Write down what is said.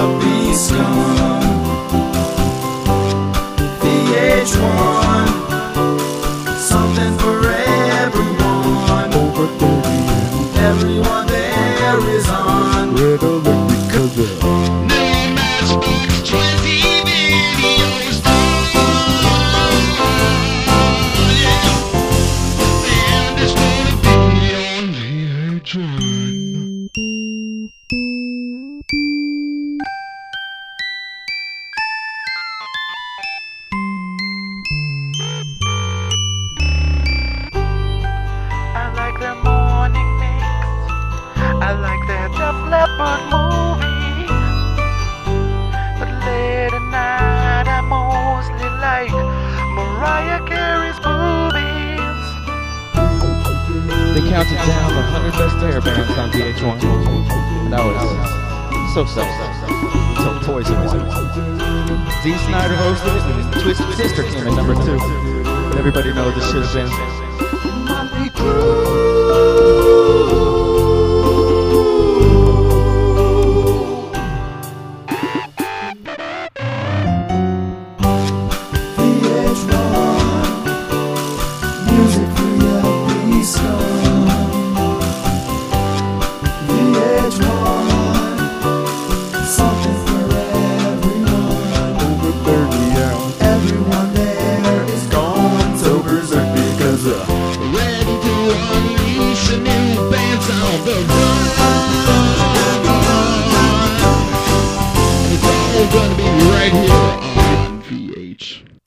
be scum. VH1, something for everyone. Over 30. Everyone there is on. Red alert because of No matchbooks, 20 videos. Yeah. And it's gonna be on VH1. I like their morning mix. I like their Def Leppard movie. But late at night I mostly like Mariah Carey's boobies. They counted down the 100 best hair bands on VH1. And that was so. So Toys R Us. Dee Snider hosted it, and Twisted Sister came in number 2. But everybody knows this should have been Motley Crue. Music for you, be scum. VH1, something for everyone. over 30 hours. Everyone there is gone so berserk because of Ready to unleash a new band's on the run. It's all gonna be right here on VH.